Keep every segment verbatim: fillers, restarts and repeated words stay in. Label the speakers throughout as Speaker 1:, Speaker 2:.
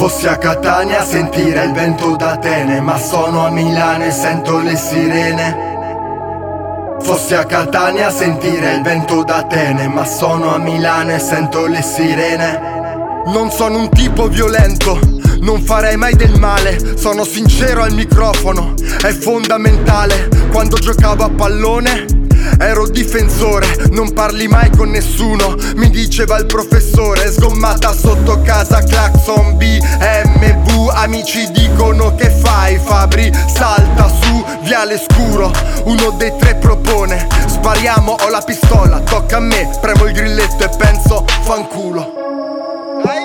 Speaker 1: Fossi a Catania a sentire il vento d'Atene, ma sono a Milano e sento le sirene. Fossi a Catania a sentire il vento d'Atene, ma sono a Milano e sento le sirene. Non sono un tipo violento, non farei mai del male, sono sincero al microfono, è fondamentale. Quando giocavo a pallone ero difensore, non parli mai con nessuno, mi diceva il professore. Sgommata sotto casa, clacson B M W, amici dicono che fai Fabri, salta su, viale scuro, uno dei tre propone. Spariamo, ho la pistola, tocca a me, premo il grilletto e penso fanculo. Dai.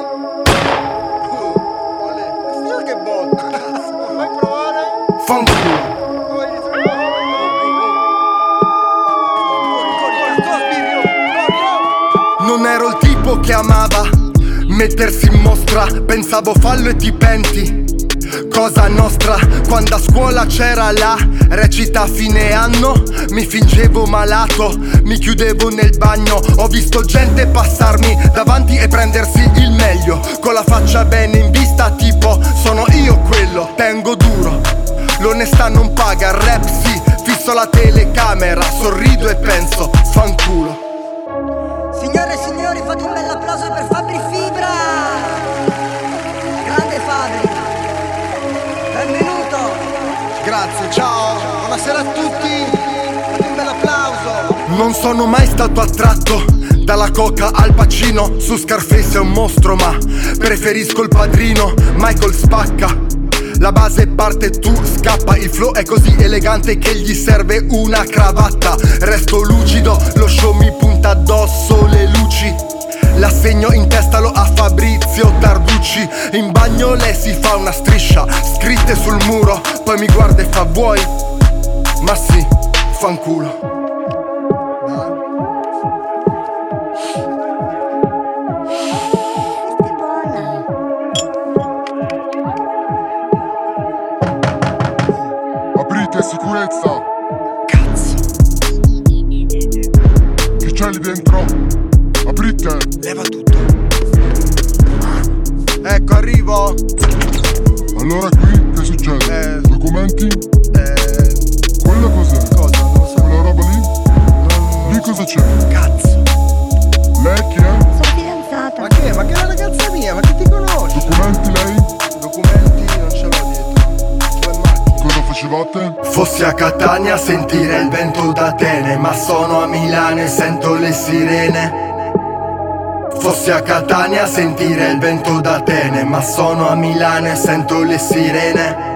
Speaker 1: Uh, che botta. Fai provare. Fanculo. Non ero il tipo che amava mettersi in mostra, pensavo fallo e ti penti. Cosa nostra, quando a scuola c'era la recita a fine anno, mi fingevo malato, mi chiudevo nel bagno. Ho visto gente passarmi davanti e prendersi il meglio, con la faccia bene in vista tipo sono io quello. Tengo duro, l'onestà non paga, il rap sì, fisso la telecamera, sorrido e penso fanculo.
Speaker 2: Signore e signori, fate un bel applauso per Fabri Fibra! Grande Fabri! Benvenuto!
Speaker 3: Grazie, ciao! Buonasera a tutti! Fate un bel applauso!
Speaker 1: Non sono mai stato attratto dalla coca al Pacino, su Scarface è un mostro ma preferisco il Padrino. Michael spacca, la base parte, tu scappa, il flow è così elegante che gli serve una cravatta. Resto lucido, lo show mi punta addosso le luci, l'assegno in testa lo ha Fabrizio Tarducci. In bagno lei si fa una striscia, scritte sul muro, poi mi guarda e fa vuoi? Ma sì, fanculo.
Speaker 4: Aprite, sicurezza!
Speaker 1: Cazzo!
Speaker 4: Che c'è lì dentro? Aprite!
Speaker 1: Leva tutto. Ecco, arrivo.
Speaker 4: Allora qui che succede?
Speaker 1: Eh.
Speaker 4: Documenti?
Speaker 1: Eh...
Speaker 4: Quella cos'è?
Speaker 1: Cosa? Non lo so.
Speaker 4: Quella roba lì?
Speaker 1: Non...
Speaker 4: Lì cosa c'è?
Speaker 1: Cazzo!
Speaker 4: Lei chi è?
Speaker 2: Sono fidanzata.
Speaker 3: Ma che è? Ma che è la ragazza mia? Ma che ti conosci?
Speaker 4: Documenti lei?
Speaker 1: Documenti non ce l'ho dietro. Sto in macchina.
Speaker 4: Cosa facevate?
Speaker 1: Fossi a Catania a sentire il vento d'Atene, ma sono a Milano e sento le sirene. Fossi a Catania a sentire il vento d'Atene, ma sono a Milano e sento le sirene.